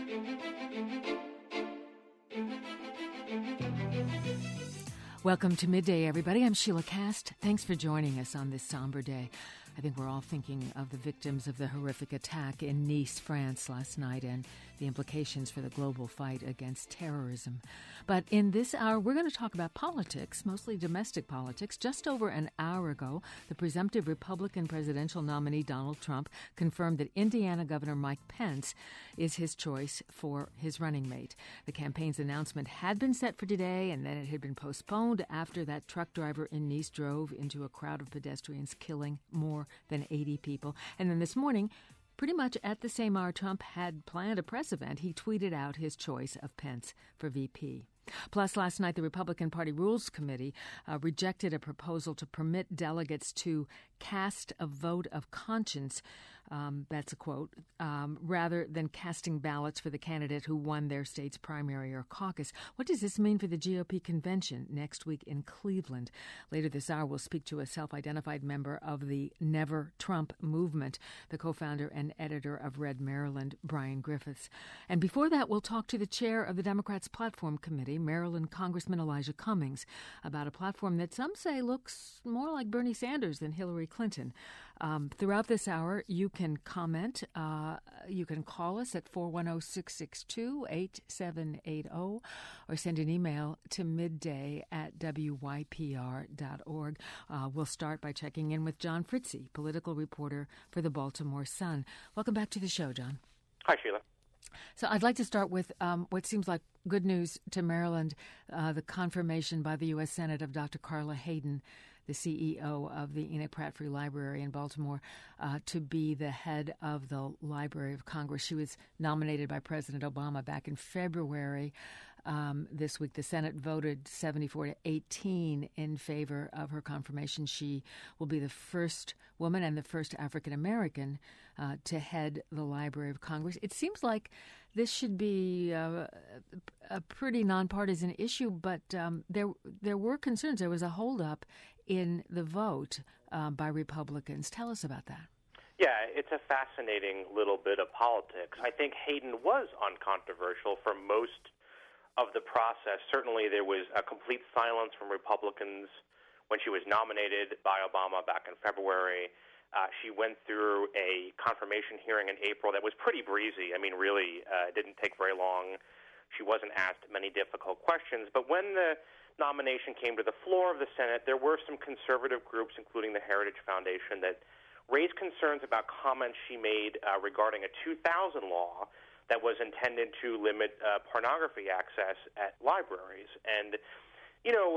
Welcome to Midday, everybody. I'm Sheila Cast. Thanks for joining us on this somber day. I think we're all thinking of the victims of the horrific attack in Nice, France last night and the implications for the global fight against terrorism. But in this hour, we're going to talk about politics, mostly domestic politics. Just over an hour ago, the presumptive Republican presidential nominee Donald Trump confirmed that Indiana Governor Mike Pence is his choice for his running mate. The campaign's announcement had been set for today, and then it had been postponed after that truck driver in Nice drove into a crowd of pedestrians, killing more than 80 people. And then this morning, pretty much at the same hour Trump had planned a press event, he tweeted out his choice of Pence for VP. Plus, last night, the Republican Party Rules Committee rejected a proposal to permit delegates to cast a vote of conscience, that's a quote, rather than casting ballots for the candidate who won their state's primary or caucus. What does this mean for the GOP convention next week in Cleveland? Later this hour, we'll speak to a self-identified member of the Never Trump movement, the co-founder and editor of Red Maryland, Brian Griffiths. And before that, we'll talk to the chair of the Democrats' Platform Committee, Maryland Congressman Elijah Cummings, about a platform that some say looks more like Bernie Sanders than Hillary Clinton. Throughout this hour, you can comment. You can call us at 410-662-8780 or send an email to midday@wypr.org. We'll start by checking in with John Fritzy, political reporter for the Baltimore Sun. Welcome back to the show, John. Hi, Sheila. So I'd like to start with what seems like good news to Maryland, the confirmation by the U.S. Senate of Dr. Carla Hayden, the CEO of the Enoch Pratt Free Library in Baltimore, to be the head of the Library of Congress. She was nominated by President Obama back in February. This week, the Senate voted 74-18 in favor of her confirmation. She will be the first woman and the first African-American to head the Library of Congress. It seems like this should be a pretty nonpartisan issue, but there were concerns. There was a holdup in the vote by Republicans. Tell us about that. Yeah, it's a fascinating little bit of politics. I think Hayden was uncontroversial for most of the process. Certainly there was a complete silence from Republicans when she was nominated by Obama back in February. She went through a confirmation hearing in April that was pretty breezy. I mean, really, it didn't take very long. She wasn't asked many difficult questions. But when the nomination came to the floor of the Senate, there were some conservative groups, including the Heritage Foundation, that raised concerns about comments she made regarding a 2000 law that was intended to limit pornography access at libraries. And, you know,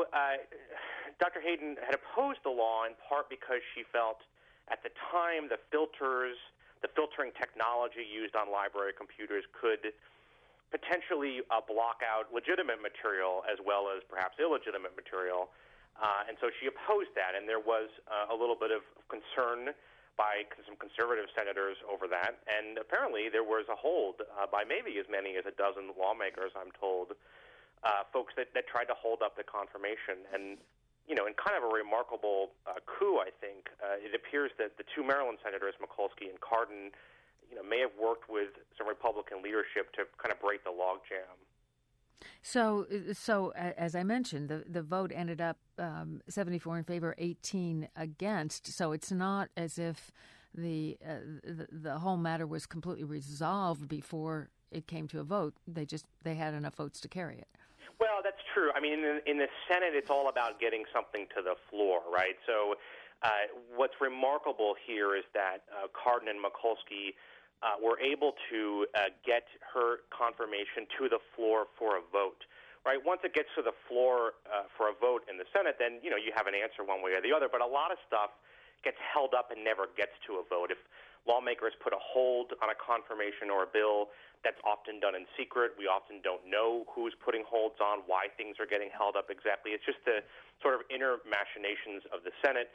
Dr. Hayden had opposed the law in part because she felt at the time the filtering technology used on library computers could potentially block out legitimate material as well as perhaps illegitimate material. And so she opposed that, and there was a little bit of concern by some conservative senators over that. And apparently there was a hold by maybe as many as a dozen lawmakers, I'm told, folks that tried to hold up the confirmation. And, you know, in kind of a remarkable coup, I think, it appears that the two Maryland senators, Mikulski and Cardin, you know, may have worked with some Republican leadership to kind of break the logjam. So as I mentioned, the vote ended up 74 in favor, 18 against. So it's not as if the whole matter was completely resolved before it came to a vote. They had enough votes to carry it. Well, that's true. I mean, in the Senate, it's all about getting something to the floor, right? So what's remarkable here is that Cardin and Mikulski were able to get her confirmation to the floor for a vote, right? Once it gets to the floor for a vote in the Senate, then, you know, you have an answer one way or the other. But a lot of stuff gets held up and never gets to a vote. If lawmakers put a hold on a confirmation or a bill, that's often done in secret. We often don't know who's putting holds on, why things are getting held up exactly. It's just the sort of inner machinations of the Senate.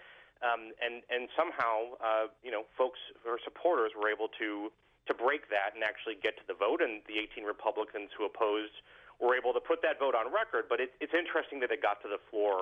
And somehow, you know, folks or supporters were able to break that and actually get to the vote, and the 18 Republicans who opposed were able to put that vote on record. But it's interesting that it got to the floor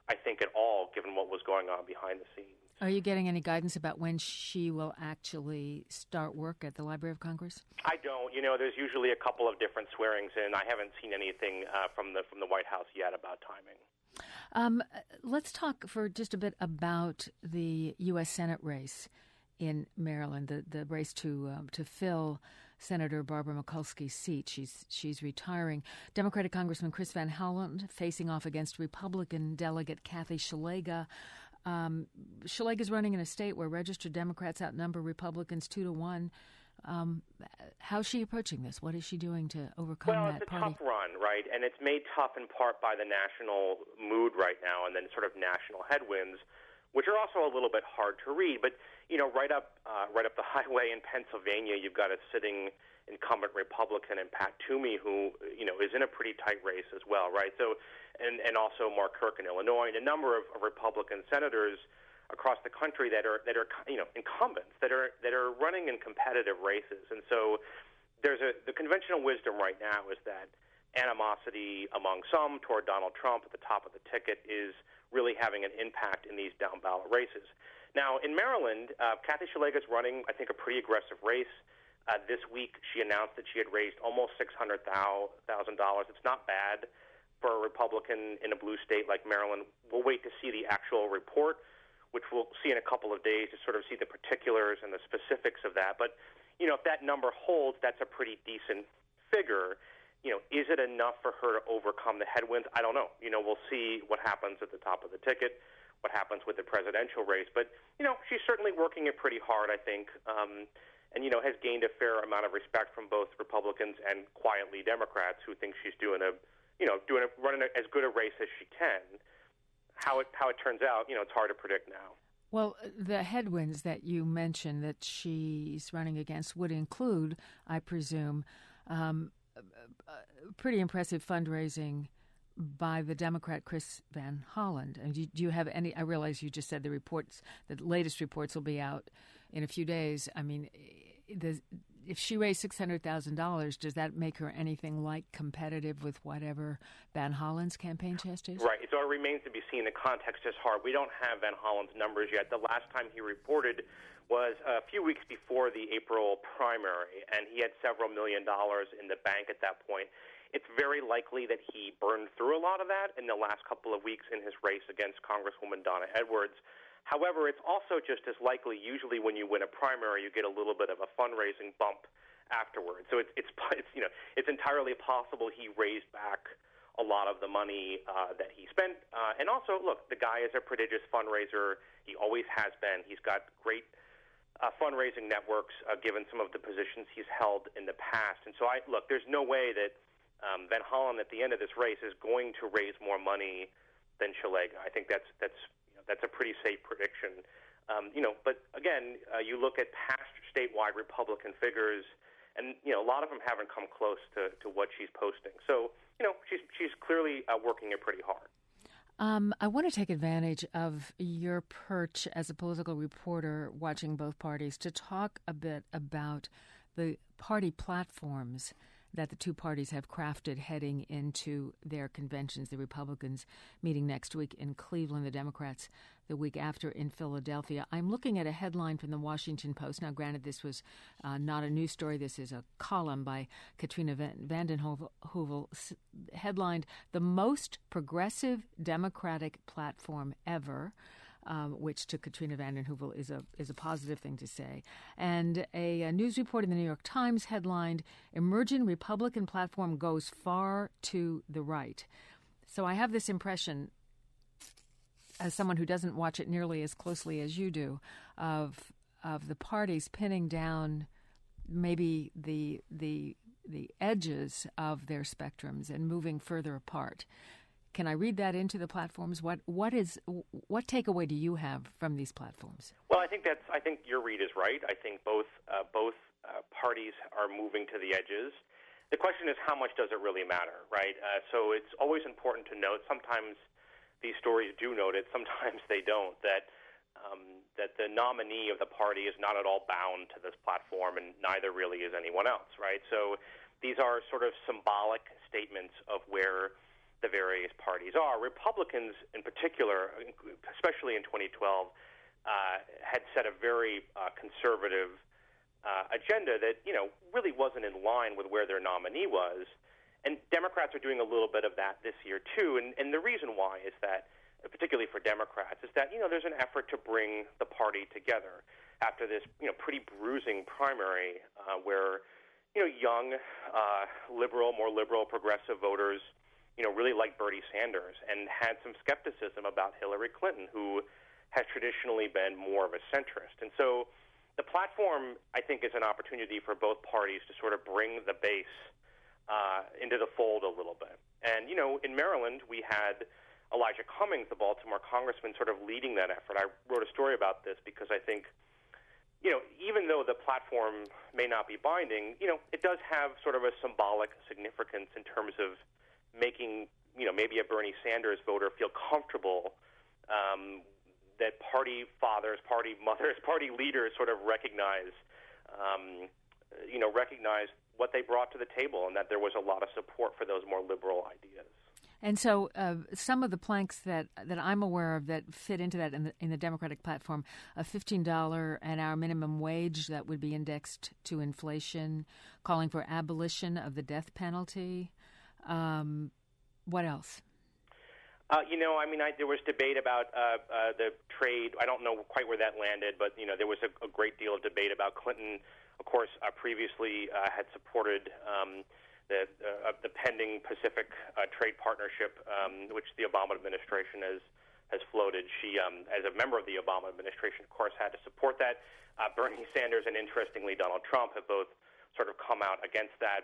I think, at all, given what was going on behind the scenes. Are you getting any guidance about when she will actually start work at the Library of Congress? I don't. There's usually a couple of different swearings in. I haven't seen anything from the White House yet about timing. Let's talk for just a bit about the U.S. Senate race in Maryland, the race to fill Senator Barbara Mikulski's seat. She's retiring. Democratic Congressman Chris Van Hollen facing off against Republican delegate Kathy Szeliga. Szeliga's running in a state where registered Democrats outnumber Republicans 2-1. How's she approaching this? What is she doing to overcome that party? Well, it's a tough run, right? And it's made tough in part by the national mood right now and then sort of national headwinds, which are also a little bit hard to read. But, right up the highway in Pennsylvania, you've got a sitting incumbent Republican in Pat Toomey who, is in a pretty tight race as well, right? So, and also Mark Kirk in Illinois, and a number of Republican senators across the country that are incumbents that are running in competitive races. And so the conventional wisdom right now is that animosity among some toward Donald Trump at the top of the ticket is really having an impact in these down ballot races. Now, in Maryland, Kathy Szeliga is running, I think, a pretty aggressive race. This week, she announced that she had raised almost $600,000. It's not bad for a Republican in a blue state like Maryland. We'll wait to see the actual report, which we'll see in a couple of days to sort of see the particulars and the specifics of that. But, if that number holds, that's a pretty decent figure. Is it enough for her to overcome the headwinds? I don't know. We'll see what happens at the top of the ticket, what happens with the presidential race. But, she's certainly working it pretty hard, I think, and, has gained a fair amount of respect from both Republicans and quietly Democrats who think she's running as good a race as she can. How it turns out, it's hard to predict now. Well, the headwinds that you mentioned that she's running against would include, I presume, pretty impressive fundraising by the Democrat Chris Van Hollen. And do you have any? I realize you just said the latest reports will be out in a few days. I mean, if she raised $600,000, does that make her anything like competitive with whatever Van Hollen's campaign chest is? Right. So it remains to be seen. The context is hard. We don't have Van Hollen's numbers yet. The last time he reported was a few weeks before the April primary, and he had several $1 million in the bank at that point. It's very likely that he burned through a lot of that in the last couple of weeks in his race against Congresswoman Donna Edwards. However, it's also just as likely, usually when you win a primary, you get a little bit of a fundraising bump afterwards. So it's entirely possible he raised back a lot of the money that he spent. And also, look, the guy is a prodigious fundraiser. He always has been. He's got great fundraising networks, given some of the positions he's held in the past. And so, there's no way that Van Hollen at the end of this race is going to raise more money than Szeliga. I think that's a pretty safe prediction. But again, you look at past statewide Republican figures, and a lot of them haven't come close to what she's posting. So she's clearly working it pretty hard. I want to take advantage of your perch as a political reporter watching both parties to talk a bit about the party platforms that the two parties have crafted heading into their conventions. The Republicans meeting next week in Cleveland, the Democrats the week after in Philadelphia. I'm looking at a headline from the Washington Post. Now, granted, this was not a news story. This is a column by Katrina vanden Heuvel, headlined, "The Most Progressive Democratic Platform Ever," which to Katrina vanden Heuvel is a positive thing to say. And a news report in the New York Times headlined, "Emerging Republican Platform Goes Far to the Right." So I have this impression, as someone who doesn't watch it nearly as closely as you do, of the parties pinning down maybe the edges of their spectrums and moving further apart. Can I read that into the platforms? What takeaway do you have from these platforms? Well, I think your read is right. I think both parties are moving to the edges. The question is, how much does it really matter, right? So it's always important to note. Sometimes these stories do note it. Sometimes they don't. That the nominee of the party is not at all bound to this platform, and neither really is anyone else, right? So these are sort of symbolic statements of where the various parties are. Republicans, in particular, especially in 2012, had set a very conservative agenda that, really wasn't in line with where their nominee was. And Democrats are doing a little bit of that this year, too. And the reason why is that, particularly for Democrats, is that, there's an effort to bring the party together after this, pretty bruising primary where, young, more liberal, progressive voters, really liked Bernie Sanders and had some skepticism about Hillary Clinton, who has traditionally been more of a centrist. And so the platform, I think, is an opportunity for both parties to sort of bring the base into the fold a little bit. And, in Maryland, we had Elijah Cummings, the Baltimore congressman, sort of leading that effort. I wrote a story about this because I think, even though the platform may not be binding, it does have sort of a symbolic significance in terms of making, maybe a Bernie Sanders voter feel comfortable that party fathers, party mothers, party leaders sort of recognize what they brought to the table and that there was a lot of support for those more liberal ideas. And so some of the planks that I'm aware of that fit into that in the Democratic platform, a $15 an hour minimum wage that would be indexed to inflation, calling for abolition of the death penalty. What else? There was debate about the trade. I don't know quite where that landed, but, there was a great deal of debate about Clinton, of course, previously had supported the pending Pacific trade partnership, which the Obama administration has floated. She, as a member of the Obama administration, of course, had to support that. Bernie Sanders and, interestingly, Donald Trump have both sort of come out against that.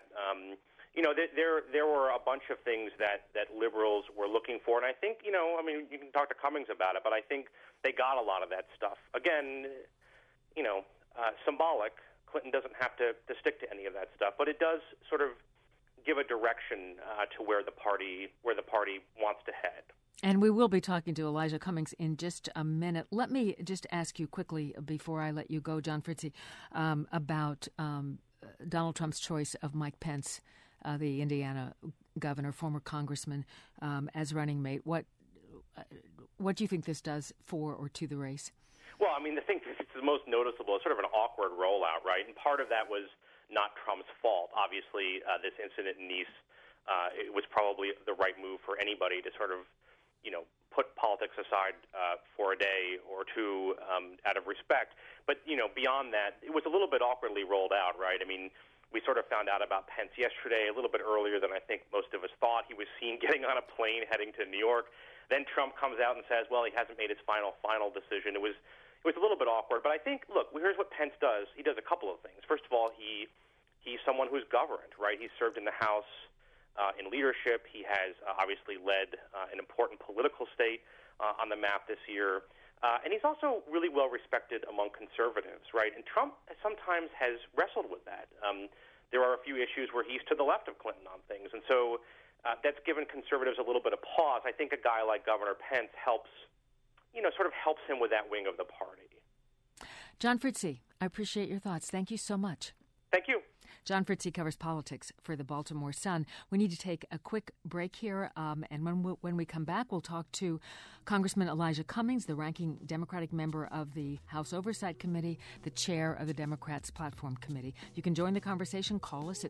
There were a bunch of things that liberals were looking for, and I think, you can talk to Cummings about it, but I think they got a lot of that stuff. Again, symbolic. Clinton doesn't have to stick to any of that stuff, but it does sort of give a direction to where the party wants to head. And we will be talking to Elijah Cummings in just a minute. Let me just ask you quickly before I let you go, John Fritzi, about Donald Trump's choice of Mike Pence, the Indiana governor, former congressman, as running mate. What do you think this does for or to the race? Well, the thing that's the most noticeable is sort of an awkward rollout, right? And part of that was not Trump's fault. Obviously, this incident in Nice, it was probably the right move for anybody to sort of, put politics aside for a day or two out of respect. But, beyond that, it was a little bit awkwardly rolled out, right? We sort of found out about Pence yesterday, a little bit earlier than I think most of us thought. He was seen getting on a plane heading to New York. Then Trump comes out and says, well, he hasn't made his final decision. It was a little bit awkward. But I think, look, here's what Pence does. He does a couple of things. First of all, he's someone who's governed, right? He's served in the House in leadership. He has obviously led an important political state on the map this year. And he's also really well respected among conservatives, right? And Trump sometimes has wrestled with that. There are a few issues where he's to the left of Clinton on things. And so that's given conservatives a little bit of pause. I think a guy like Governor Pence helps him with that wing of the party. John Fritzi, I appreciate your thoughts. Thank you so much. Thank you. John Fritzi covers politics for the Baltimore Sun. We need to take a quick break here, and when we come back, we'll talk to Congressman Elijah Cummings, the ranking Democratic member of the House Oversight Committee, the chair of the Democrats Platform Committee. You can join the conversation. Call us at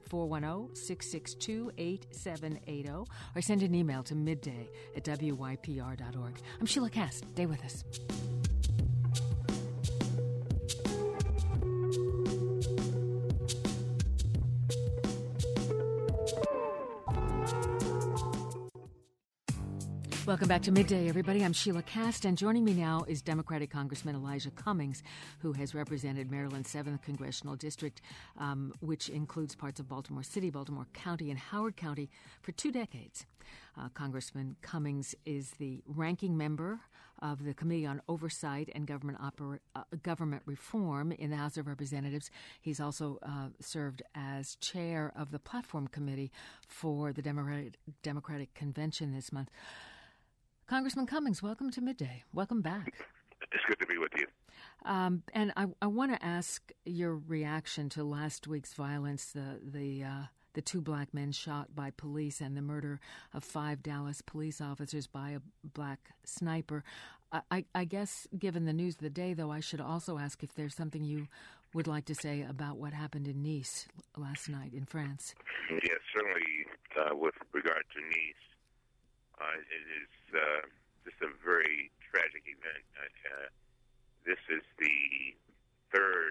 410-662-8780 or send an email to midday@wypr.org. I'm Sheila Cass. Stay with us. Welcome back to Midday, everybody. I'm Sheila Cast, and joining me now is Democratic Congressman Elijah Cummings, who has represented Maryland's 7th Congressional District, which includes parts of Baltimore City, Baltimore County, and Howard County for 2 decades. Congressman Cummings is the ranking member of the Committee on Oversight and Government Reform in the House of Representatives. He's also served as chair of the Platform Committee for the Democratic Convention this month. Congressman Cummings, welcome to Midday. Welcome back. It's good to be with you. And I want to ask your reaction to last week's violence, the the 2 black men shot by police and the murder of 5 Dallas police officers by a black sniper. I guess, given the news of the day, though, I should also ask if there's something you would like to say about what happened in Nice last night in France. Yes, certainly with regard to Nice, it is just a very tragic event. This is the third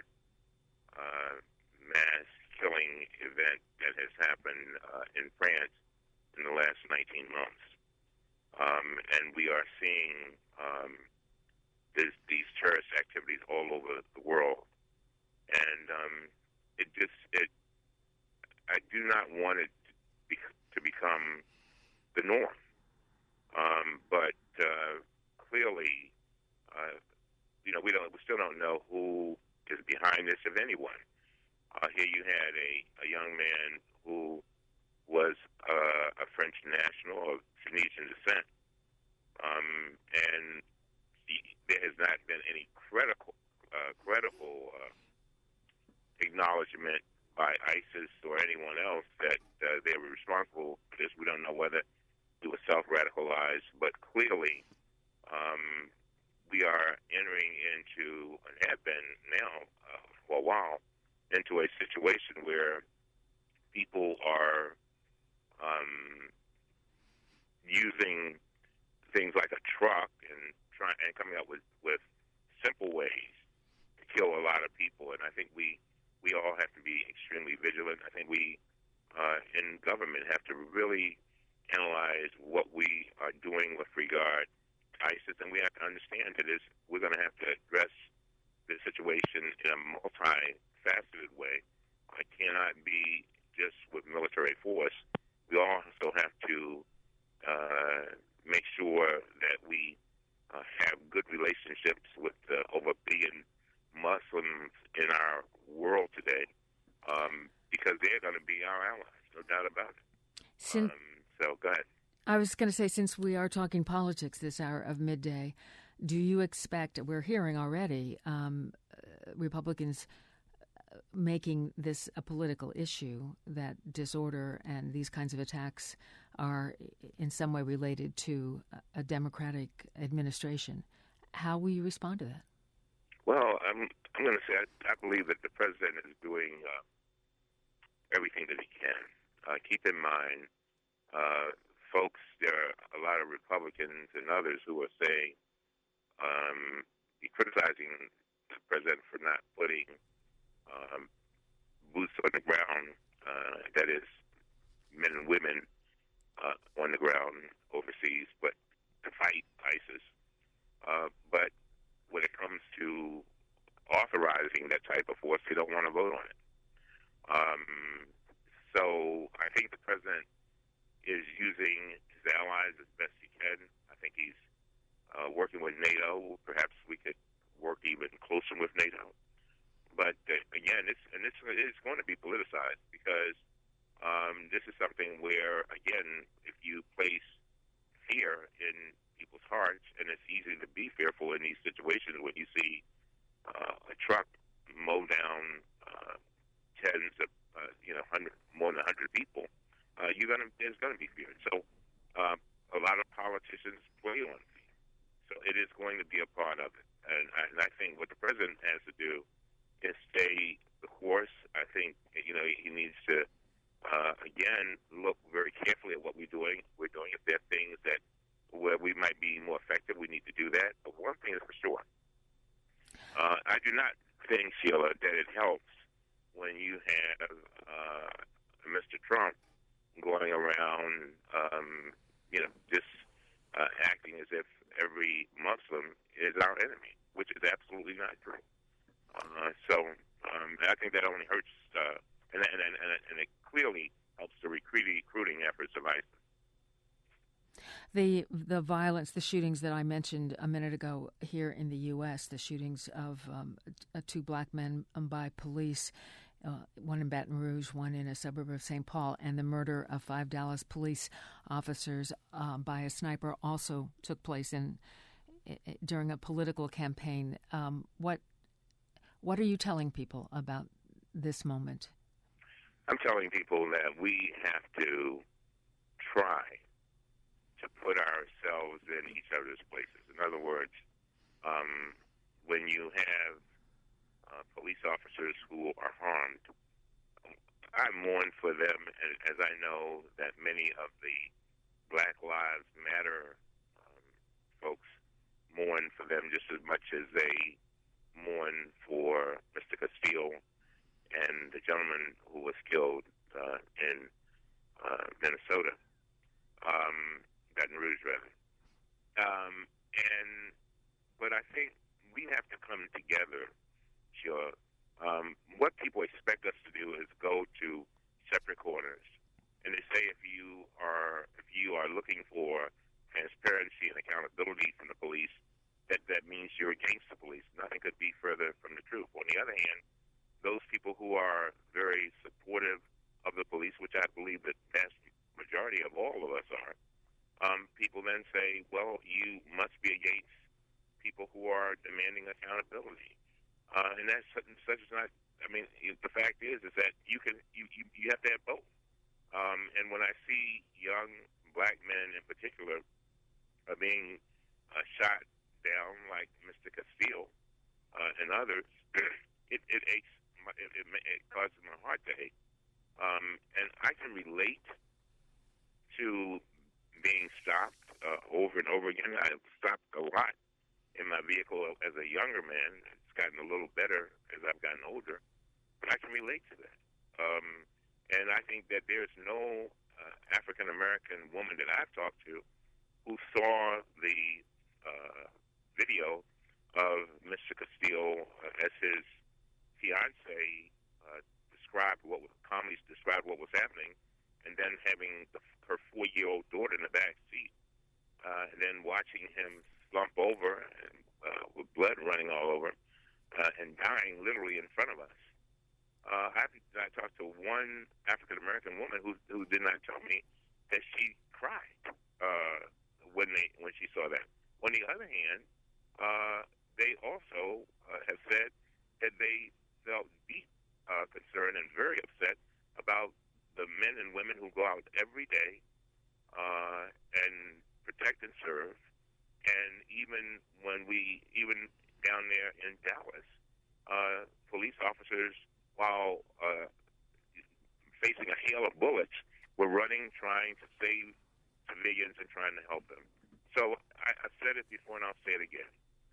mass killing event that has happened in France in the last 19 months. And we are seeing these terrorist activities all over the world. And I do not want it to become the norm. But clearly, we still don't know who is behind this, if anyone. Here you had a young man who was a French national of Tunisian descent, and there has not been any credible acknowledgement by ISIS or anyone else that they were responsible for this. We don't know whether he was self-radicalized, but clearly we are entering into, and have been now for a while, into a situation where people are using things like a truck and coming up with simple ways to kill a lot of people. And I think we all have to be extremely vigilant. I think we in government have to really analyze what we are doing with regard to ISIS, and we have to understand that we're going to have to address this situation in a multifaceted way. It cannot be just with military force. We also have to make sure that we have good relationships with the over a billion Muslims in our world today, because they're going to be our allies, no doubt about it. So go ahead. I was going to say, since we are talking politics this hour of midday, do you expect, we're hearing already, Republicans making this a political issue, that disorder and these kinds of attacks are in some way related to a Democratic administration? How will you respond to that? Well, I'm going to say I believe that the president is doing everything that he can. Keep in mind, folks, there are a lot of Republicans and others who are saying, criticizing the president for not putting boots on the ground, that is, men and women on the ground overseas, but to fight ISIS. But when it comes to authorizing that type of force, they don't want to vote on it. So I think the president is using his allies as best he can. I think he's working with NATO. Perhaps we could work even closer with NATO. But again, it's going to be politicized, because this is something where, again, if you place fear in people's hearts, and it's easy to be fearful in these situations when you see a truck mow down tens of, more than 100 people, there's going to be fear. So a lot of politicians play on fear. So it is going to be a part of it. And I think what the president has to do is stay the course. I think, he needs to, again, look very carefully at what we're doing. If there are things where we might be more effective, we need to do that. But one thing is for sure. I do not think, Sheila, that it helps when you have Mr. Trump going around, just acting as if every Muslim is our enemy, which is absolutely not true. I think that only hurts, and it clearly helps the recruiting efforts of ISIS. The violence, the shootings that I mentioned a minute ago here in the U.S., the shootings of 2 black men by police, one in Baton Rouge, one in a suburb of St. Paul, and the murder of 5 Dallas police officers by a sniper also took place during a political campaign. What are you telling people about this moment? I'm telling people that we have to try to put ourselves in each other's places. In other words, when you have police officers who are harmed, I mourn for them, as I know that many of the Black Lives Matter folks mourn for them just as much as they mourn for Mr. Castile and the gentleman who was killed in Minnesota, Baton Rouge, rather. But I think we have to come together, Sheila. What people expect us to do is go to separate corners, and they say if you are looking for transparency and accountability from the police, that means you're against the police. Nothing could be further from the truth. On the other hand, those people who are very supportive of the police, which I believe the vast majority of all of us are, people then say, well, you must be against people who are demanding accountability. And that's such is not. I mean, the fact is that you have to have both. And when I see young black men in particular being shot down like Mr. Castile and others, it aches. It causes my heart to ache. And I can relate to being stopped over and over again. I've stopped a lot in my vehicle as a younger man. It's gotten a little better as I've gotten older, but I can relate to that. And I think that there's no African-American woman that I've talked to who saw the video of Mr. Castile as his fiancée calmly described what was happening, and then having her 4-year-old daughter in the back seat, and then watching him slump over and, with blood running all over, and dying literally in front of us. I talked to one African-American woman who did not tell me that she cried when she saw that. On the other hand, they also have said that they felt deep concern and very upset about the men and women who go out every day and protect and serve. And even down there in Dallas, police officers, while facing a hail of bullets, were running, trying to save civilians and trying to help them. So I've said it before, and I'll say it again.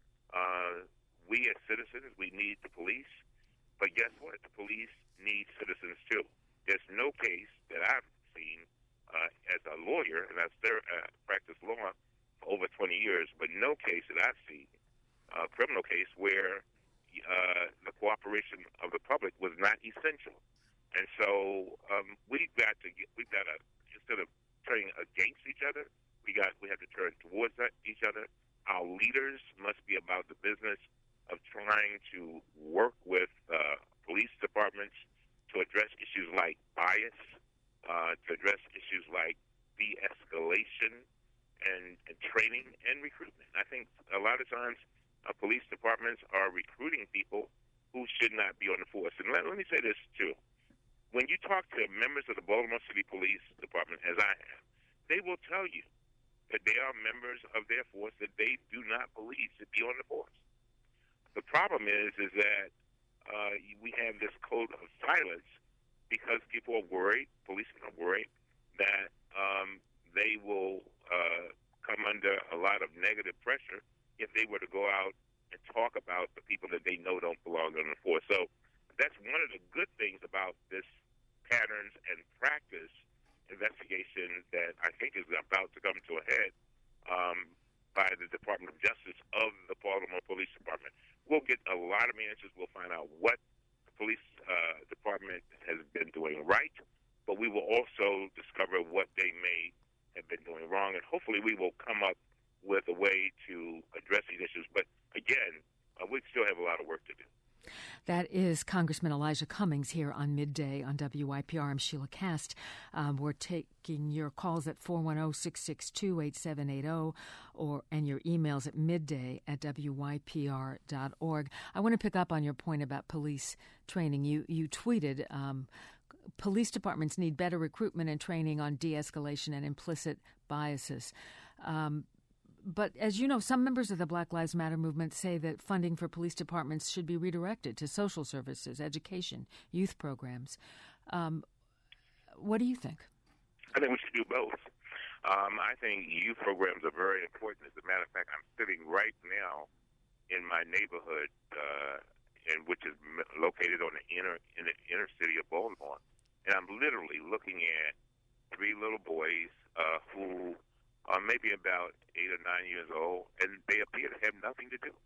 We as citizens, we need the police, but guess what? The police need citizens too. There's no case that I've seen as a lawyer, and I've practiced law for over 20 years, but no case that I've seen, a criminal case, where the cooperation of the public was not essential. And so we've got to instead of turning against each other, we have to turn towards each other. Our leaders must be about the business of trying to work with police departments to address issues like bias, to address issues like de-escalation and training and recruitment. I think a lot of times police departments are recruiting people who should not be on the force. And let me say this, too. When you talk to members of the Baltimore City Police Department, as I have, they will tell you that they are members of their force that they do not believe should be on the force. The problem is that we have this code of silence because people are worried, policemen are worried, that they will come under a lot of negative pressure if they were to go out and talk about the people that they know don't belong on the force. So that's one of the good things about this patterns and practice investigation that I think is about to come to a head by the Department of Justice of the Baltimore Police Department. We'll get a lot of answers. We'll find out what the police department has been doing right, but we will also discover what they may have been doing wrong, and hopefully we will come up with a way to address these issues. But again, we still have a lot of work to do. That is Congressman Elijah Cummings here on Midday on WYPR. I'm Sheila Cast. We're taking your calls at 410-662-8780 and your emails at midday@wypr.org. I want to pick up on your point about police training. You tweeted police departments need better recruitment and training on de-escalation and implicit biases. But as you know, some members of the Black Lives Matter movement say that funding for police departments should be redirected to social services, education, youth programs. What do you think? I think we should do both. I think youth programs are very important. As a matter of fact, I'm sitting right now in my neighborhood, which is located in the inner city of Baltimore, and I'm literally looking at 3 little boys who are maybe about 8 or 9 years old, and they appear to have nothing to do,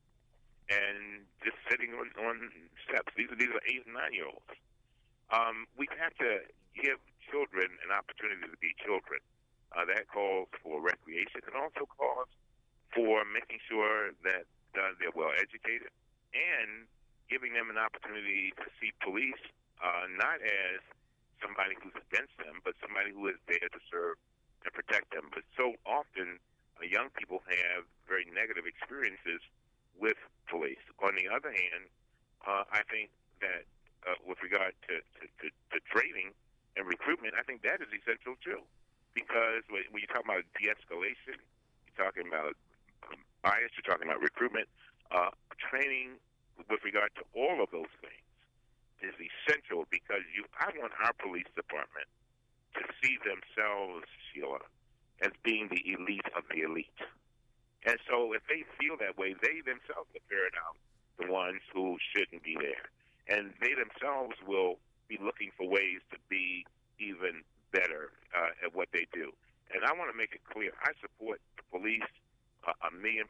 and just sitting on steps. These are 8 and 9-year-olds. We have to give children an opportunity to be children. That calls for recreation and also calls for making sure that they're well educated and giving them an opportunity to see police not as somebody who's against them, but somebody who is there to serve and protect them. But so often, young people have very negative experiences with police. On the other hand, I think that with regard to training and recruitment, I think that is essential too. Because when you talk about de-escalation, you're talking about bias, you're talking about recruitment, training with regard to all of those things is essential because I want our police department to see themselves, Sheila, as being the elite of the elite. And so if they feel that way, they themselves will ferret out the ones who shouldn't be there. And they themselves will be looking for ways to be even better at what they do. And I want to make it clear, I support the police 1,000,000%.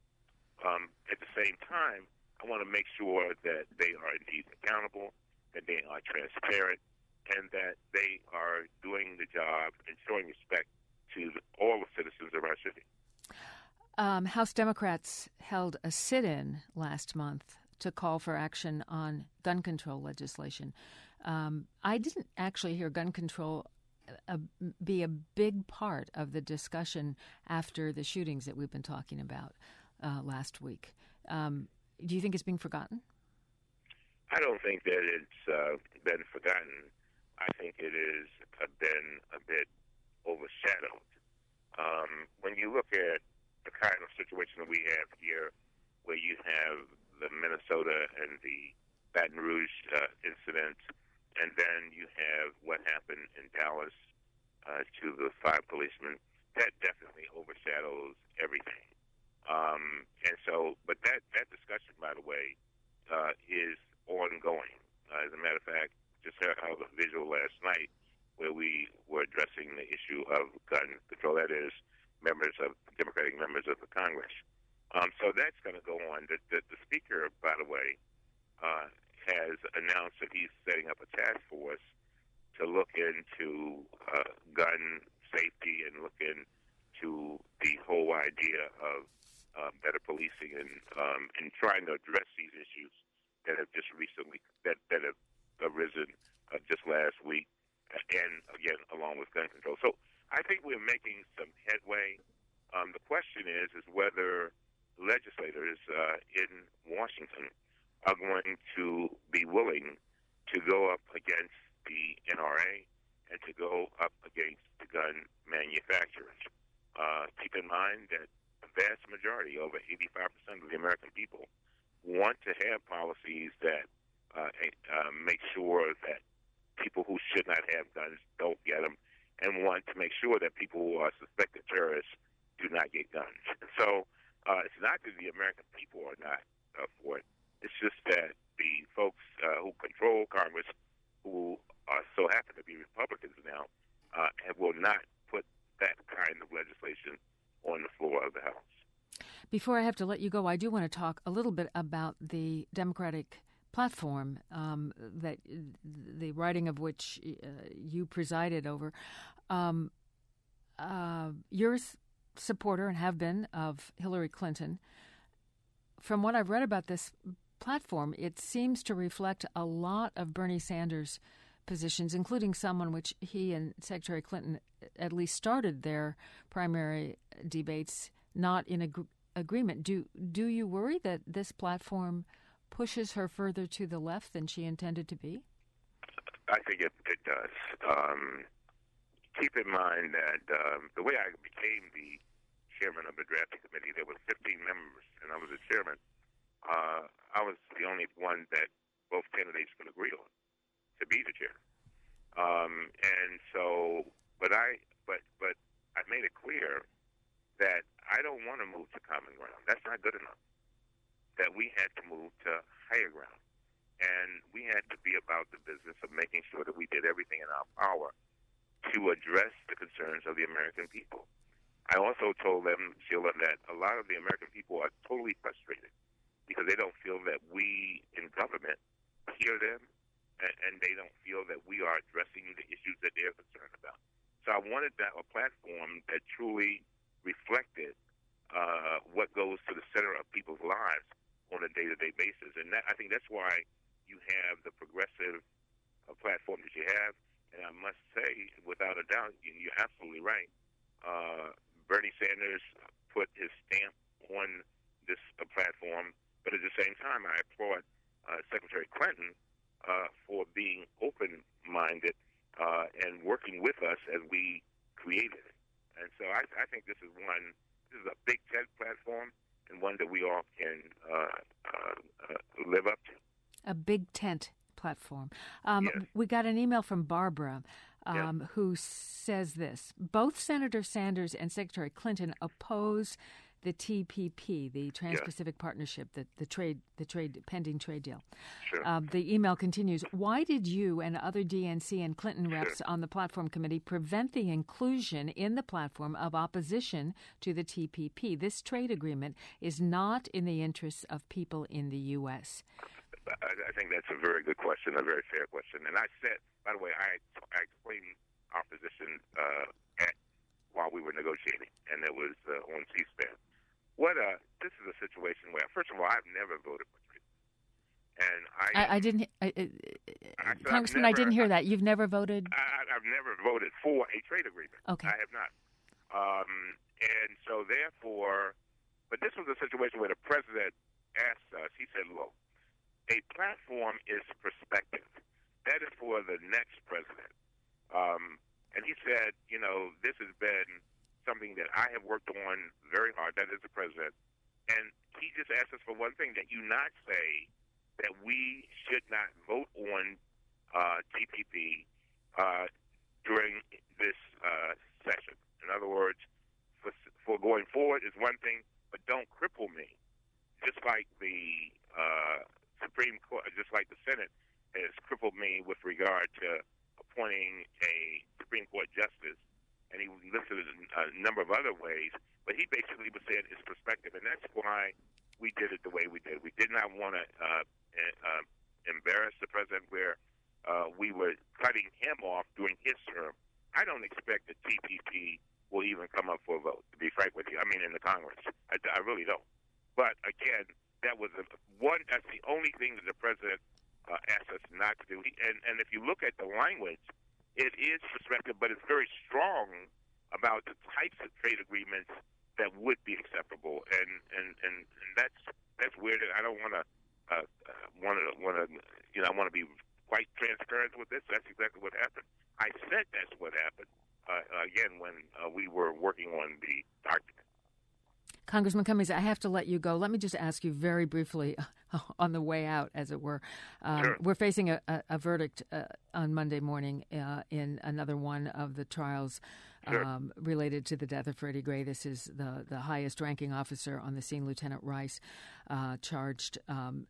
At the same time, I want to make sure that they are indeed accountable, that they are transparent, and that they are doing the job and showing respect to all the citizens of our city. House Democrats held a sit-in last month to call for action on gun control legislation. I didn't actually hear gun control be a big part of the discussion after the shootings that we've been talking about last week. Do you think it's being forgotten? I don't think that it's been forgotten. I think it has been a bit overshadowed. When you look at the kind of situation that we have here, where you have the Minnesota and the Baton Rouge incident, and then you have what happened in Dallas to the 5 policemen, that definitely overshadows everything. And so, but that discussion, by the way, is ongoing. As a matter of fact, just heard a visual last night where we were addressing the issue of gun control. That is, Democratic members of the Congress. So that's going to go on. The Speaker, by the way, has announced that he's setting up a task force to look into gun safety and look into the whole idea of better policing and trying to address these issues that have just recently that have arisen just last week, and again along with gun control. So I think we're making some headway. The question is whether legislators in Washington are going to be willing to go up against the NRA and to go up against the gun manufacturers. Keep in mind that the vast majority, over 85% of the American people, want to have policies that make sure that people who should not have guns don't get them, and want to make sure that people who are suspected terrorists do not get guns. So it's not that the American people are not for it. It's just that the folks who control Congress, who so happen to be Republicans now, will not put that kind of legislation on the floor of the House. Before I have to let you go, I do want to talk a little bit about the Democratic platform that the writing of which you presided over. You're a supporter and have been of Hillary Clinton. From what I've read about this platform, it seems to reflect a lot of Bernie Sanders' positions, including some on which he and Secretary Clinton at least started their primary debates not in agreement. Do you worry that this platform pushes her further to the left than she intended to be? I think it does. Keep in mind that the way I became the chairman of the drafting committee, there were 15 members, and I was the chairman. I was the only one that both candidates could agree on to be the chair. And so, but I made it clear that I don't want to move to common ground. That's not good enough. That we had to move to higher ground. And we had to be about the business of making sure that we did everything in our power to address the concerns of the American people. I also told them, Sheila, that a lot of the American people are totally frustrated because they don't feel that we in government hear them, and they don't feel that we are addressing the issues that they're concerned about. So I wanted to have a platform that truly reflected what goes to the center of people's lives on a day-to-day basis. And I think that's why you have the progressive platform that you have. And I must say, without a doubt, you're absolutely right. Bernie Sanders put his stamp on this platform, but at the same time, I applaud Secretary Clinton for being open-minded and working with us as we created it. And so I think this is a big tent platform and one that we all can live up to. A big tent platform. Yes. We got an email from Barbara who says this: both Senator Sanders and Secretary Clinton oppose the TPP, the Trans-Pacific Partnership, the pending trade deal. Sure. The email continues: why did you and other DNC and Clinton reps on the platform committee prevent the inclusion in the platform of opposition to the TPP? This trade agreement is not in the interests of people in the U.S. I think that's a very good question, a very fair question. And I said, by the way, I explained our position while we were negotiating, and it was on C-SPAN. This is a situation where, first of all, I've never voted for trade. And I didn't. Congressman, I didn't hear that. You've never voted? I've never voted for a trade agreement. Okay. I have not. And so, therefore, but this was a situation where the president asked us, he said, look, a platform is perspective. That is for the next president. And he said, this has been something that I have worked on very hard, that is the president. And he just asked us for one thing, that you not say that we should not vote on TPP during this session. In other words, for going forward is one thing, but don't cripple me. Just like the Supreme Court, just like the Senate has crippled me with regard to appointing a Supreme Court justice, and he listed a number of other ways, but he basically was saying it's perspective, and that's why we did it the way we did. We did not want to embarrass the president where we were cutting him off during his term. I don't expect the TPP will even come up for a vote, to be frank with you. I mean, in the Congress. I really don't. But, again, that's the only thing that the president asked us not to do. And if you look at the language, it is perspective, but it's very strong about the types of trade agreements that would be acceptable. And that's weird. I don't want to I want to be quite transparent with this. That's exactly what happened. I said that's what happened, again, when we were working on the document. Congressman Cummings, I have to let you go. Let me just ask you very briefly on the way out, as it were. Sure. We're facing a verdict on Monday morning in another one of the trials related to the death of Freddie Gray. This is the highest-ranking officer on the scene, Lieutenant Rice, charged.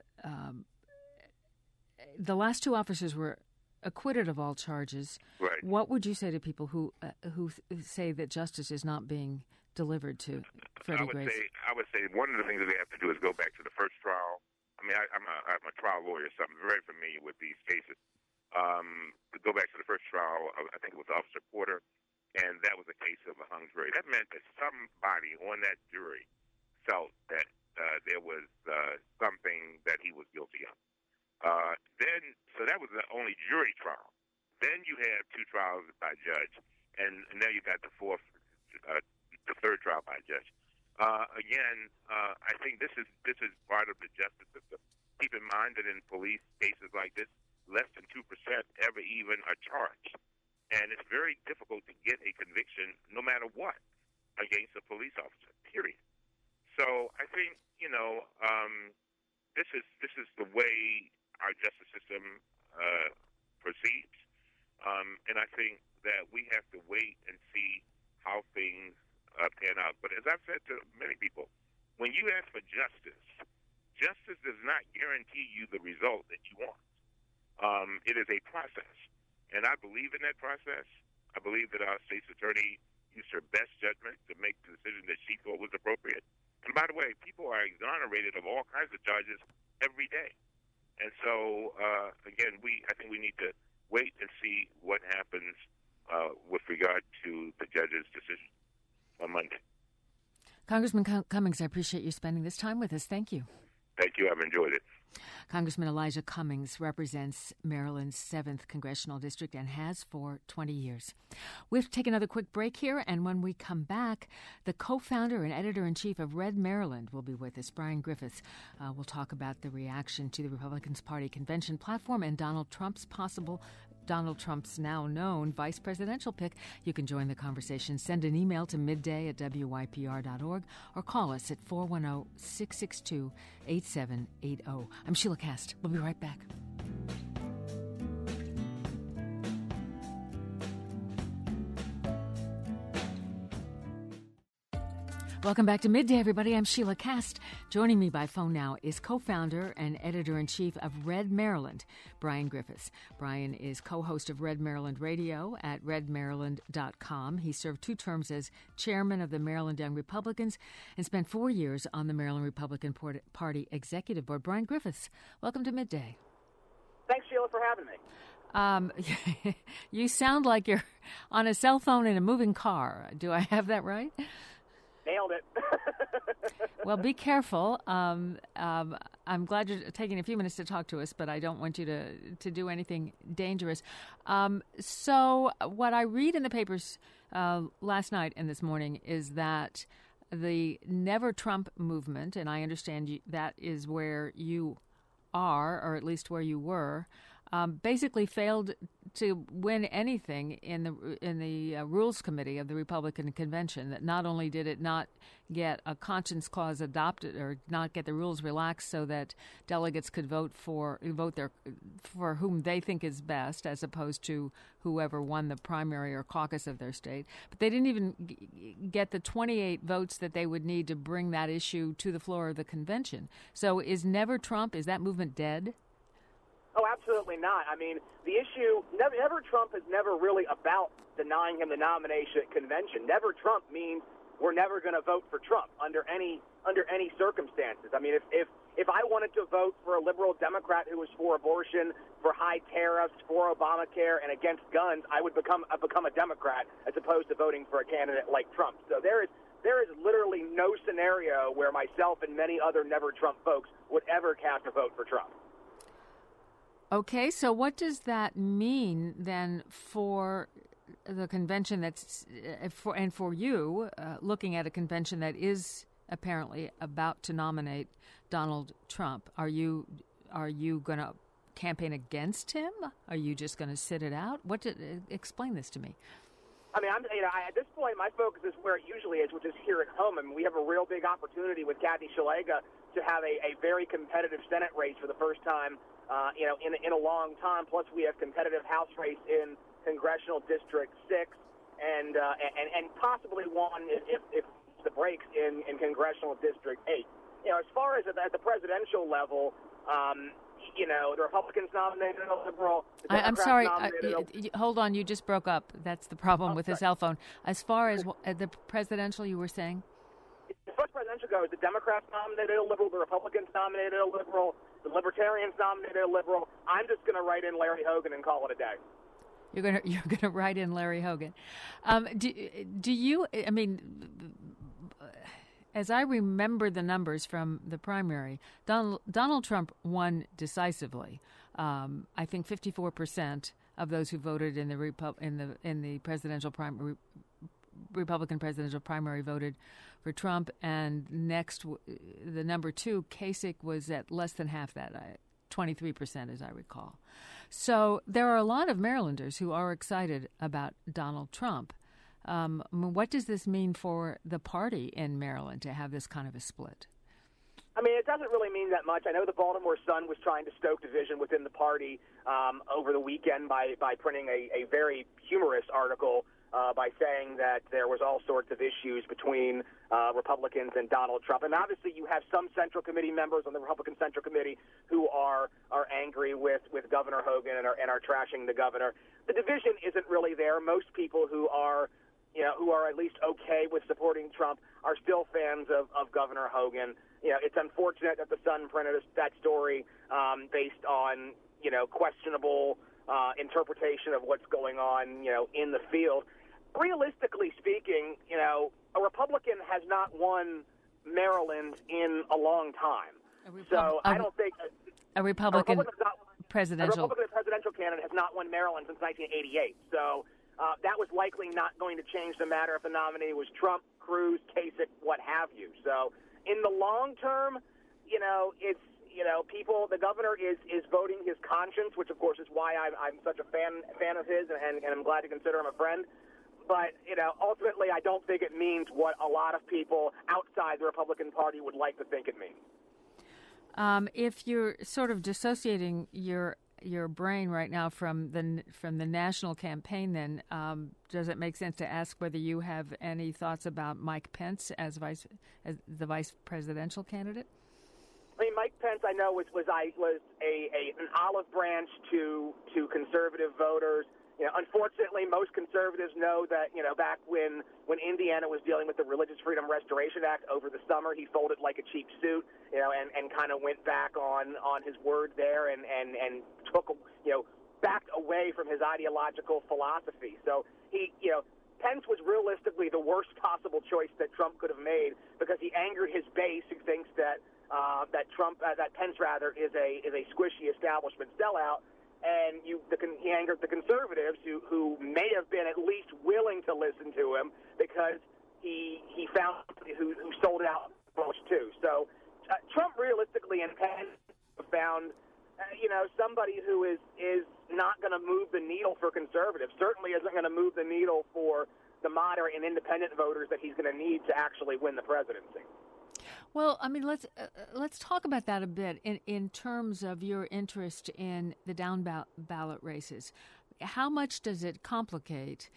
The last two officers were acquitted of all charges. Right. What would you say to people who say that justice is not being delivered to Freddie Gray? I would say one of the things that they have to do is go back to the first trial. I mean, I'm a trial lawyer, so I'm very familiar with these cases. To go back to the first trial, I think it was Officer Porter, and that was a case of a hung jury. That meant that somebody on that jury felt that there was something that he was guilty of. So that was the only jury trial. Then you have two trials by judge, and now you got the third trial by judge. Again, I think this is part of the justice system. Keep in mind that in police cases like this, less than 2% ever even are charged. And it's very difficult to get a conviction no matter what against a police officer, period. So I think, this is the way our justice system proceeds. And I think that we have to wait and see how things pan out. But as I've said to many people, when you ask for justice, justice does not guarantee you the result that you want. It is a process. And I believe in that process. I believe that our state's attorney used her best judgment to make the decision that she thought was appropriate. And by the way, people are exonerated of all kinds of charges every day. And so, again, I think we need to wait and see what happens with regard to the judge's decision on Monday. Congressman Cummings, I appreciate you spending this time with us. Thank you. Thank you. I've enjoyed it. Congressman Elijah Cummings represents Maryland's 7th Congressional District and has for 20 years. We have to take another quick break here, and when we come back, the co-founder and editor-in-chief of Red Maryland will be with us, Brian Griffiths. We'll talk about the reaction to the Republican Party convention platform and Donald Trump's now known vice presidential pick. You can join the conversation. Send an email to midday@wypr.org or call us at 410-662-8780. I'm Sheila Cast. We'll be right back. Welcome back to Midday, everybody. I'm Sheila Cast. Joining me by phone now is co-founder and editor-in-chief of Red Maryland, Brian Griffiths. Brian is co-host of Red Maryland Radio at redmaryland.com. He served 2 terms as chairman of the Maryland Young Republicans and spent 4 years on the Maryland Republican Party Executive Board. Brian Griffiths, welcome to Midday. Thanks, Sheila, for having me. You sound like you're on a cell phone in a moving car. Do I have that right? Nailed it. Well, be careful. I'm glad you're taking a few minutes to talk to us, but I don't want you to do anything dangerous. So what I read in the papers last night and this morning is that the Never Trump movement, and I understand that is where you are, or at least where you were, basically failed to win anything in the Rules Committee of the Republican Convention. That not only did it not get a conscience clause adopted or not get the rules relaxed so that delegates could vote for whom they think is best as opposed to whoever won the primary or caucus of their state, but they didn't even get the 28 votes that they would need to bring that issue to the floor of the convention. So is Never Trump, is that movement dead? Oh, absolutely not. I mean, the issue, Never Trump is never really about denying him the nomination at convention. Never Trump means we're never going to vote for Trump under any circumstances. I mean, if I wanted to vote for a liberal Democrat who was for abortion, for high tariffs, for Obamacare, and against guns, I would become a Democrat as opposed to voting for a candidate like Trump. So there is literally no scenario where myself and many other Never Trump folks would ever cast a vote for Trump. Okay, so what does that mean then for the convention for you, looking at a convention that is apparently about to nominate Donald Trump? Are you going to campaign against him? Are you just going to sit it out? Explain this to me. I mean, at this point, my focus is where it usually is, which is here at home. I mean, we have a real big opportunity with Kathy Szeliga to have a very competitive Senate race for the first time in a long time. Plus, we have competitive House race in Congressional District 6, and possibly one if the breaks in Congressional District 8. As far as at the presidential level, the Republicans nominated a liberal. I'm sorry. Hold on. You just broke up. That's the problem with the cell phone. As far as the presidential, you were saying? As far as presidential goes, the Democrats nominated a liberal, the Republicans nominated a liberal, the Libertarians nominated a liberal. I'm just going to write in Larry Hogan and call it a day. You're gonna write in Larry Hogan. Do you? I mean, as I remember the numbers from the primary, Donald Trump won decisively. I think 54% of those who voted in the presidential primary, Republican presidential primary, voted for Trump, and next, the number 2, Kasich, was at less than half that, 23%, as I recall. So there are a lot of Marylanders who are excited about Donald Trump. What does this mean for the party in Maryland to have this kind of a split? I mean, it doesn't really mean that much. I know the Baltimore Sun was trying to stoke division within the party over the weekend by printing a very humorous article by saying that there was all sorts of issues between Republicans and Donald Trump. And obviously you have some Central Committee members on the Republican Central Committee who are angry with Governor Hogan and are trashing the governor. The division isn't really there. Most people who are at least okay with supporting Trump are still fans of Governor Hogan. It's unfortunate that the Sun printed that story based on, questionable interpretation of what's going on, in the field. Realistically speaking, a Republican has not won Maryland in a long time. So I don't think a Republican presidential candidate has not won Maryland since 1988. So that was likely not going to change the matter if the nominee was Trump, Cruz, Kasich, what have you. So in the long term, it's people. The governor is voting his conscience, which of course is why I'm such a fan of his, and I'm glad to consider him a friend. But ultimately, I don't think it means what a lot of people outside the Republican Party would like to think it means. If you're sort of dissociating your brain right now from the national campaign, then does it make sense to ask whether you have any thoughts about Mike Pence as the vice presidential candidate? I mean, Mike Pence, I know was an olive branch to conservative voters. Unfortunately, most conservatives know that, back when Indiana was dealing with the Religious Freedom Restoration Act over the summer, he folded like a cheap suit, and kind of went back on his word there and took, backed away from his ideological philosophy. So Pence was realistically the worst possible choice that Trump could have made because he angered his base who thinks that Pence is a squishy establishment sellout. And he angered the conservatives who may have been at least willing to listen to him because he found somebody who sold out most too. So Trump realistically and Pence found somebody who is not going to move the needle for conservatives. Certainly isn't going to move the needle for the moderate and independent voters that he's going to need to actually win the presidency. Well, I mean, let's talk about that a bit in terms of your interest in the down ballot races. How much does it complicate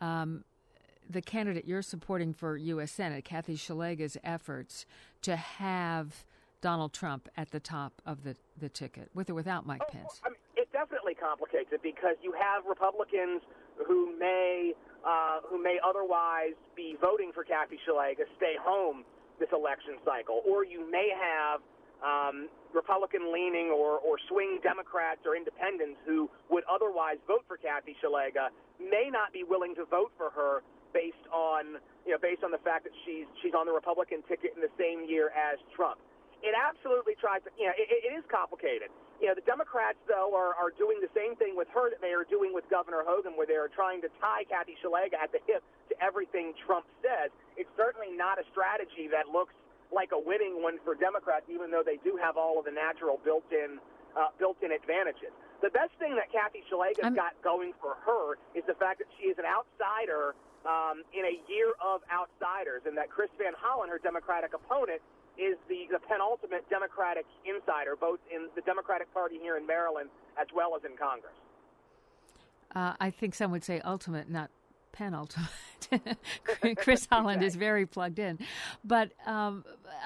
the candidate you're supporting for U.S. Senate, Kathy Szeliga's efforts to have Donald Trump at the top of the ticket, with or without Mike Pence? I mean, it definitely complicates it because you have Republicans who may otherwise be voting for Kathy Szeliga stay home this election cycle, or you may have Republican-leaning or swing Democrats or independents who would otherwise vote for Kathy Szeliga may not be willing to vote for her based on the fact that she's on the Republican ticket in the same year as Trump. It absolutely tries to, it is complicated. The Democrats, though, are doing the same thing with her that they are doing with Governor Hogan, where they are trying to tie Kathy Szeliga at the hip to everything Trump says. It's certainly not a strategy that looks like a winning one for Democrats, even though they do have all of the natural built-in advantages. The best thing that Kathy Szeliga's got going for her is the fact that she is an outsider in a year of outsiders, and that Chris Van Hollen, her Democratic opponent, is the penultimate Democratic insider, both in the Democratic Party here in Maryland as well as in Congress. I think some would say ultimate, not penultimate. Chris Holland is very plugged in. But I'm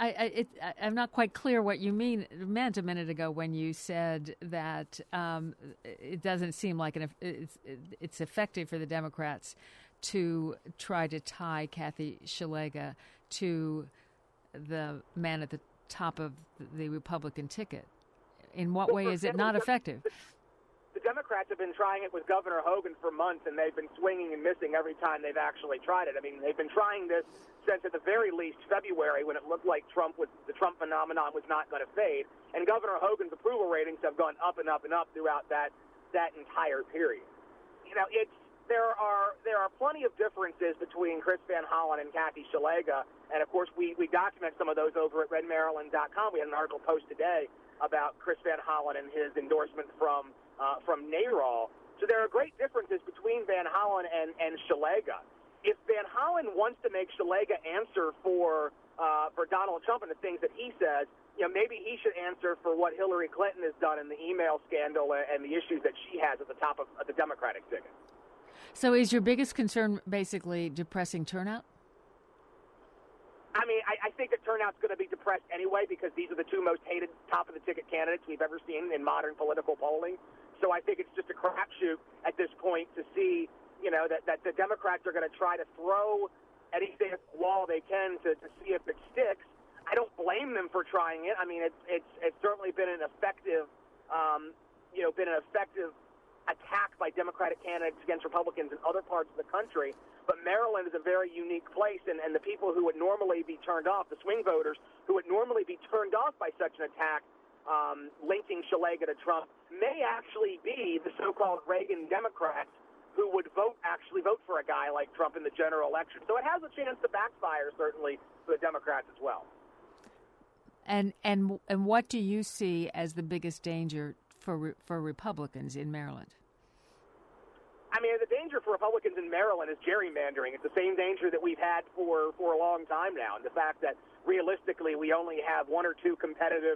not quite clear what you meant a minute ago when you said that it doesn't seem like it's effective for the Democrats to try to tie Kathy Szeliga to the man at the top of the Republican ticket. In what way is it not effective? The Democrats have been trying it with Governor Hogan for months, and they've been swinging and missing every time they've actually tried it. I mean, they've been trying this since at the very least February, when it looked like the Trump phenomenon was not going to fade. And Governor Hogan's approval ratings have gone up and up and up throughout that entire period. there are plenty of differences between Chris Van Hollen and Kathy Szeliga, and of course we document some of those over at RedMaryland.com. We had an article post today about Chris Van Hollen and his endorsement from NARAL. So there are great differences between Van Hollen and Szeliga. If Van Hollen wants to make Szeliga answer for Donald Trump and the things that he says, maybe he should answer for what Hillary Clinton has done in the email scandal and the issues that she has at the top of the Democratic ticket. So is your biggest concern basically depressing turnout? I mean, I think the turnout's going to be depressed anyway because these are the two most hated top-of-the-ticket candidates we've ever seen in modern political polling. So I think it's just a crapshoot at this point to see, that the Democrats are going to try to throw anything at the wall they can to see if it sticks. I don't blame them for trying it. I mean, it's certainly been an effective, attack by Democratic candidates against Republicans in other parts of the country. But Maryland is a very unique place, and the people who would normally be turned off, the swing voters who would normally be turned off by such an attack, linking Szeliga to Trump, may actually be the so-called Reagan Democrats who would actually vote for a guy like Trump in the general election. So it has a chance to backfire, certainly, for the Democrats as well. And what do you see as the biggest danger for Republicans in Maryland? I mean, the danger for Republicans in Maryland is gerrymandering. It's the same danger that we've had for a long time now, and the fact that realistically we only have one or two competitive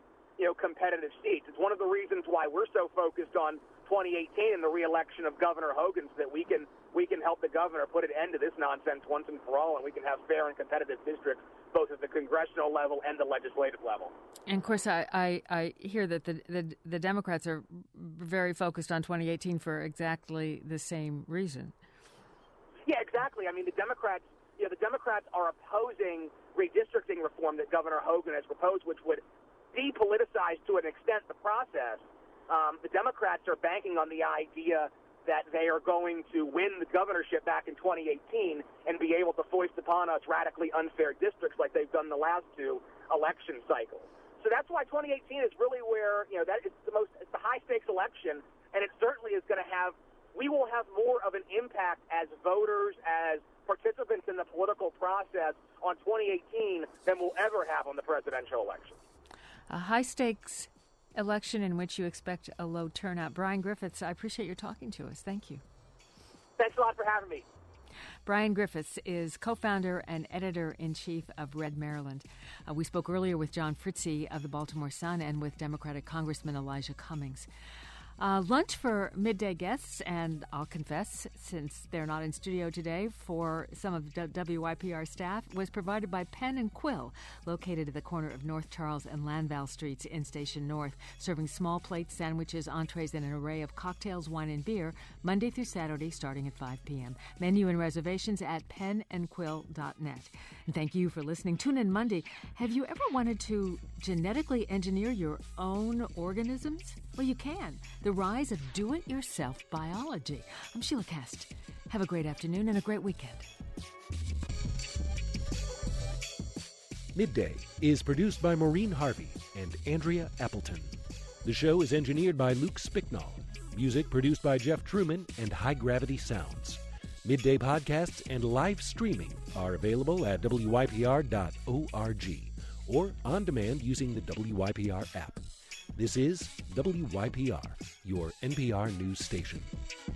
seats. It's one of the reasons why we're so focused on 2018 and the re-election of Governor Hogan, so that we can help the governor put an end to this nonsense once and for all, and we can have fair and competitive districts both at the congressional level and the legislative level. And, of course, I hear that the Democrats are very focused on 2018 for exactly the same reason. Yeah, exactly. I mean, the Democrats are opposing redistricting reform that Governor Hogan has proposed, which would depoliticize to an extent the process. The Democrats are banking on the idea that they are going to win the governorship back in 2018 and be able to foist upon us radically unfair districts like they've done the last two election cycles. So that's why 2018 is really where, it's the high stakes election, and it certainly is going to we will have more of an impact as voters, as participants in the political process on 2018 than we'll ever have on the presidential election. A high stakes election in which you expect a low turnout. Brian Griffiths, I appreciate your talking to us. Thank you. Thanks a lot for having me. Brian Griffiths is co-founder and editor-in-chief of Red Maryland. We spoke earlier with John Fritzy of the Baltimore Sun and with Democratic Congressman Elijah Cummings. Lunch for midday guests, and I'll confess, since they're not in studio today, for some of the WYPR staff, was provided by Pen and Quill, located at the corner of North Charles and Landval Streets in Station North, serving small plates, sandwiches, entrees, and an array of cocktails, wine, and beer, Monday through Saturday, starting at 5 p.m. Menu and reservations at penandquill.net. And thank you for listening. Tune in Monday. Have you ever wanted to genetically engineer your own organisms? Well, you can. The rise of do-it-yourself biology. I'm Sheila Kast. Have a great afternoon and a great weekend. Midday is produced by Maureen Harvey and Andrea Appleton. The show is engineered by Luke Spicknall. Music produced by Jeff Truman and High Gravity Sounds. Midday podcasts and live streaming are available at wypr.org or on demand using the WYPR app. This is WYPR, your NPR news station.